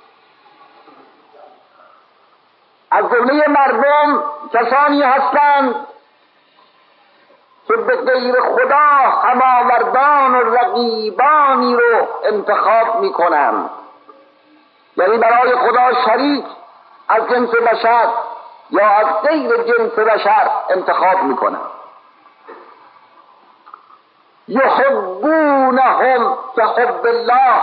از جمله مردم کسانی هستند که به غیر خدا هماوردان و رقیبانی رو انتخاب میکنند، یعنی برای خدا شریک از جنس بشر یا از غیر جنس بشر انتخاب میکنند. یحبونهم کحب الله،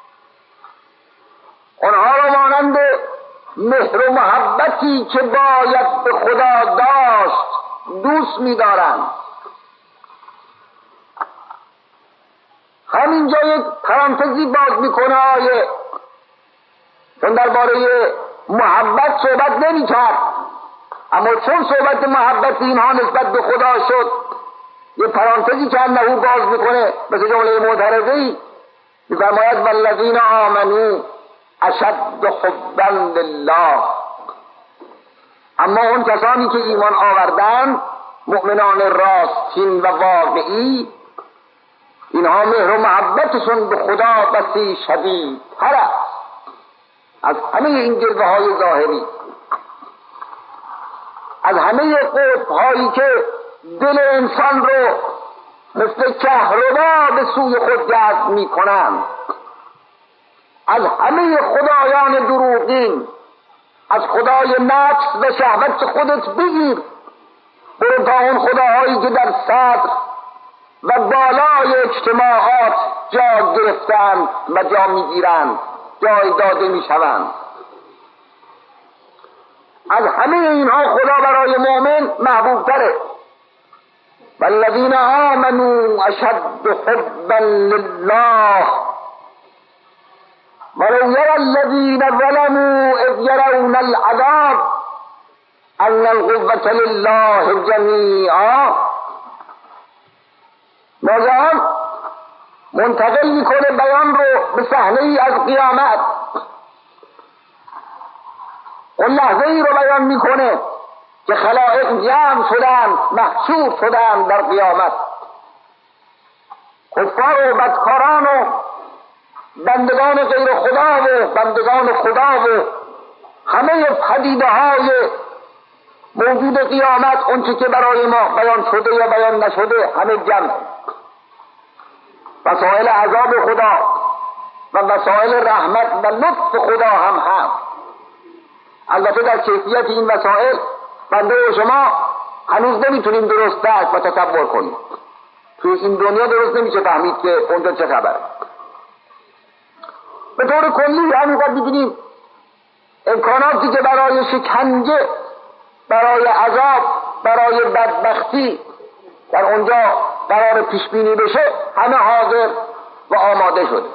آنها را مانند مهر و محبتی که باید به خدا داشت دوست می‌دارند. همینجا یک پرانتزی باز میکنه آیه، چون درباره محبت صحبت نمی‌کرد، اما چون صحبت محبت اینها نسبت به خدا شد یه پرانتزی که انهو باز میکنه، مثل جمله معترضه‌ای می‌فرماید والذین آمنوا اشد حبا لله، اما اون کسانی که ایمان آوردند مؤمنان راستین و واقعی، اینها مهر و محبتشون به خدا بسی شدید تر است از همه این جلوه های ظاهری، از همه قطب هایی که دل انسان رو مثل کهربا به سوی خود جذب می کنند، از همه خدایان دروغین، از خدای نفس و شهوت خودت بگیر برو تا اون خداهایی که در صدر و بالای اجتماعات جا گرفتند و جا میگیرند، جای داده میشوند. از همه اینها خدا برای مؤمن محبوب تره. والذین آمنوا اشد حبا لله ولو یری الذین ظلموا اذ یرون العذاب ان القوة لله جمیعا. ناگهان منتقل میکنه بیان رو به صحنه ای از قیامت، اون لحظه ای رو بیان میکنه که خلائق جمع شدند، محشور شدند در قیامت، کفار و بدکاران و بندگان غیر خدا و بندگان خدا و همه پدیده های موجود قیامت، اون چی که برای ما بیان شده یا بیان نشده، همه جمع. وسائل عذاب خدا و وسائل رحمت و لطف خدا هم هست. البته در کیفیت این وسائل بنده و شما هنوز نمیتونیم درست درک و تصور کنیم. توی این دنیا درست نمیشه فهمید که اونجا چه خبره. به طور کلی همینقدر می‌بینیم امکاناتی که برای شکنجه، برای عذاب، برای بدبختی در اونجا قرار پیش بینی بشه همه حاضر و آماده شده.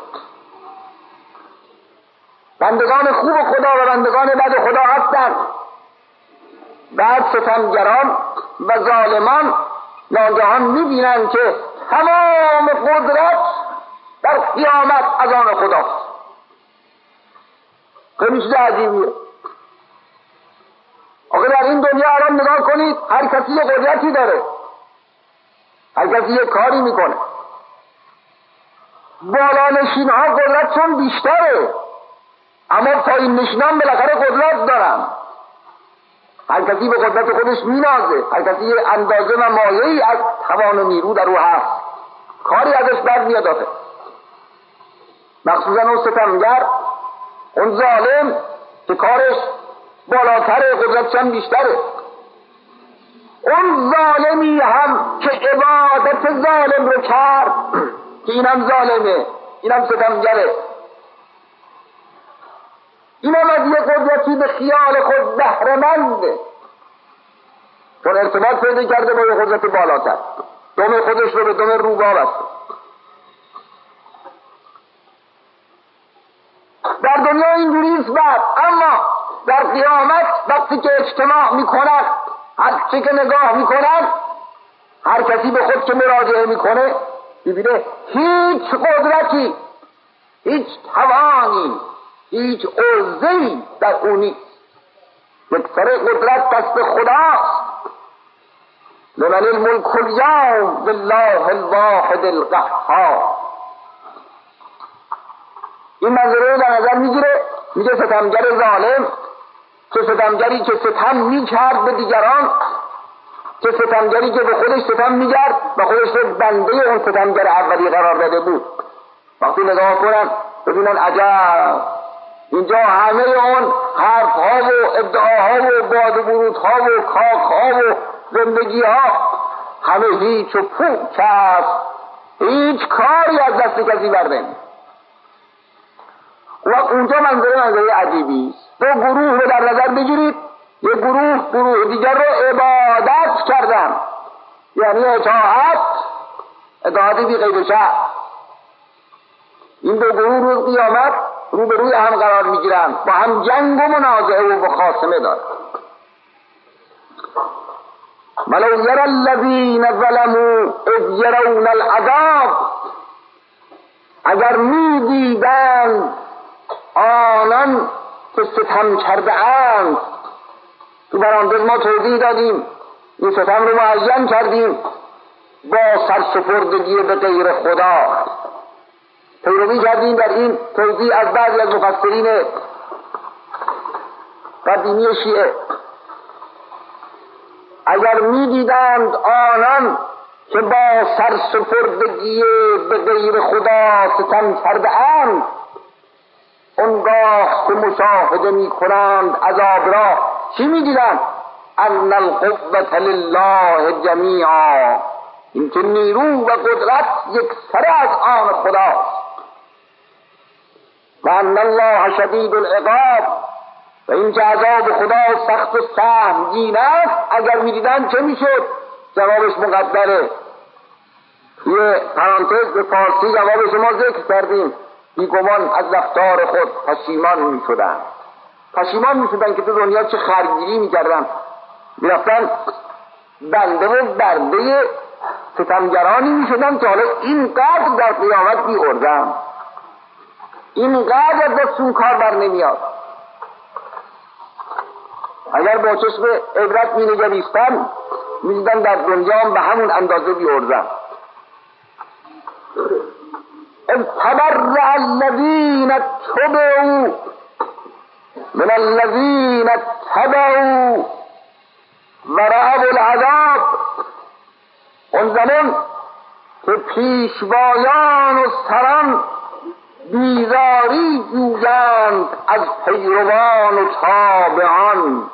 بندگان خوب خدا و بندگان بد خدا هستند. بعد ستمگران و ظالمان ناگهان می‌بینند که تمام قدرت در قیامت از آن خداست. خیلی چیز عجیبیه. آخه در این دنیا الان نگاه کنید، هر کسی یه قدرتی داره، هر کسی یه کاری میکنه. بالانشین ها قدرتشون بیشتره، اما پایین نشینان بالاخره قدرت دارن. هر کسی به قدرت خودش مینازه، هر کسی یه اندازه و مایه‌ای از توان و نیرو در او هست، کاری ازش بد میاد آخه. مخصوصا اون ستمگر، اون ظالم که کارش بالاتره، قدرتش هم بیشتره. اون ظالمی هم که عبادت ظالم رو کرد که اینم ظالمه، اینم ستمگره، اینم از یه قدرتی به خیال خود بهره‌منده، چون ارتباط پیدا کرده با یه قدرت بالاتر، دم خودش رو به دم روباه بسته. در دنیا اینجوریست بعد، اما در قیامت وقتی که اجتماع میکند، هر چی که نگاه میکند، هر کسی به خود که مراجعه میکنه ببینه هیچ قدرتی، هیچ توانی، هیچ عرضه‌ای در اون نیست. یک سر قدرت دست خداست. لمن الملک اليوم لله الواحد القهار. این منظره رو در نظر میگیره، میگه ستمگر ظالم، که ستمگری که ستم میکرد به دیگران، که ستمگری که به خودش ستم میکرد و خودش رو بنده اون ستمگر اولی قرار داده بود. وقتی نگاه کنن ببینن عجب، اینجا همه اون حرف ها و ادعاها و باد و برودها و کاخ ها و زندگی ها همه هیچ و پوک است، هیچ کاری از دست کسی برنمی. و اونجا منظره منظره عجیبی است. دو گروه رو در نظر بگیرید، یک گروه گروه دیگر رو عبادت کردن، یعنی اطاعت، اطاعت بی قید و شرط. این دو گروه روز قیامت رو به روی هم قرار میگیرن، با هم جنگ و منازعه و مخاصمه دارن. ولو یری الذین ظلموا اذ یرون العذاب، اگر میدیدند آنان که ستم کرده اند. تو برانده ما توضیح دادیم این ستم رو معین کردیم با سرسپردگی به غیر خدا. پیروی کردیم در این توضیح از بعضی از مفسرین قدیمی شیعه. اگر می دیدند آنان که با سرسپردگی به غیر خدا ستم کرده اند، اونگاه که مشاهده می کنند عذاب را، چی می دیدند؟ ان القوة لله جمیعا، این که نیرو و قدرت یک سر از آن خداست. و ان الله شدید العقاب، و این که عذاب خدا سخت و سهمگین است. اگر می دیدند چه می شد؟ جوابش مقدره. یه پرانتز به فارسی جواب شما ذکر کردیم. بیگمان از رفتار خود پشیمان می شدن. پشیمان می شدن که تو دنیا چه خرگیری می کردن. می رفتن بنده و برده ستمگرانی می شدن که حالا اینقدر در قیامت بی اردن، اینقدر دستون کار بر نمیاد. اگر با چشم عبرت می نگریستن می دیدن در دنیا هم به همون اندازه بی اردن. تبرأ الذين اتبعوا من الذين اتبعوا ورأوا العذاب. اون زمان که پیشوایان و سران بیزاری جویند از پیروان و تابعان.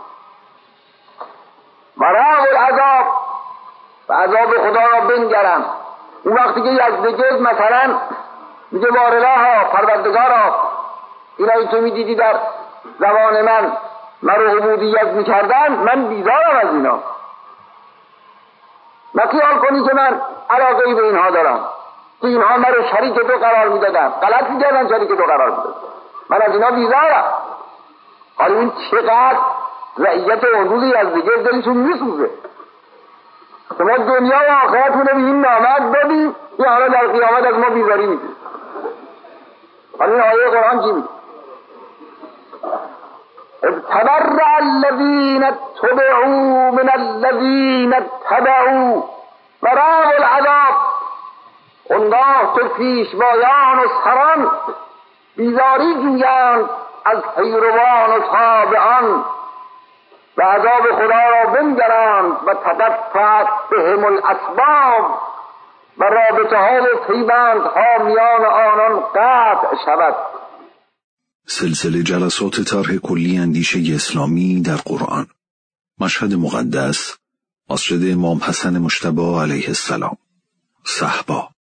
ورأوا العذاب، و عذاب خدا را بنگرند. اون وقتی که یزدگرد مثلا میگه بارالها پروردگارا، اینایی که میدیدی در زمان من مرا عبودیت میکردن، من بیزارم از اینا. نخیال کنی که من علاقه‌ای به اینها دارم که اینها مرا شریک تو قرار میدادن، غلط میکردن شریک تو قرار میدادن، من از اینا بیزارم. حالا این چقدر رعیت اون روز یزدگرد دلشون میسوزه. شما دنیا و آخرتون رو به این نامت دادیم، یا حالا در قیامت از ما بیزاری میدید. حالا این آیه قرآن چی میگه؟ تبرأ الذین اتبعوا من الذین اتبعوا ورأوا العذاب. اونگاه که پیشوایان و سران بیزاری جویند از پیروان و تابعان و عذاب خدا را بنگرند و تدفعت بهم الاسباب و رابطه ها و پیوندها میان آنان قطع شود. سلسله جلسات طرح کلی اندیشه اسلامی در قرآن. مشهد مقدس، مسجد امام حسن مجتبی علیه السلام، صحبا.